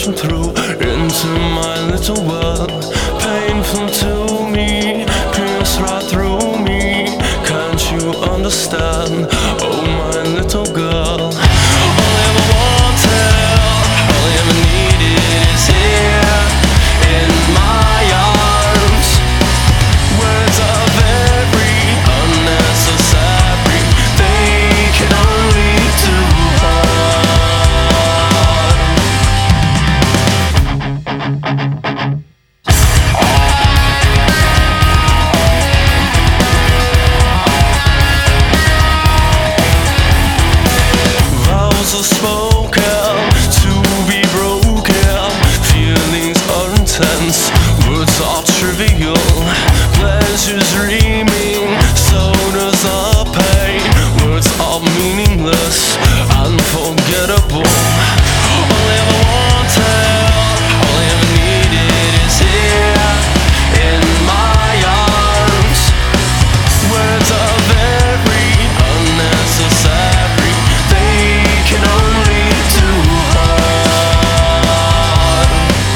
rushing through into my little world. Painful to me, pierce right through me. Can't you understand? Oh, my little girl. All I ever wanted, all I ever needed is here in my arms. Words are very unnecessary. They can only do vows are spoken to be broken. Feelings are intense, words are trivial. Pleasure's dreaming, so does our pain. Words are meaningless, unforgettable. All I ever wanted, all I ever needed is here in my arms. Words are very unnecessary. They can only do harm.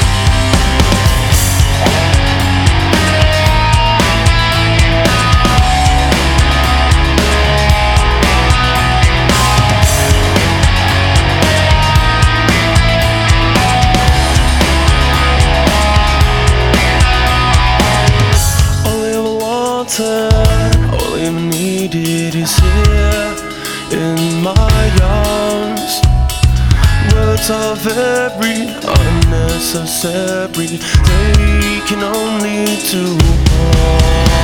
All I ever wanted, all I ever needed is here in my arms. Words are very unnecessary. They can only do harm.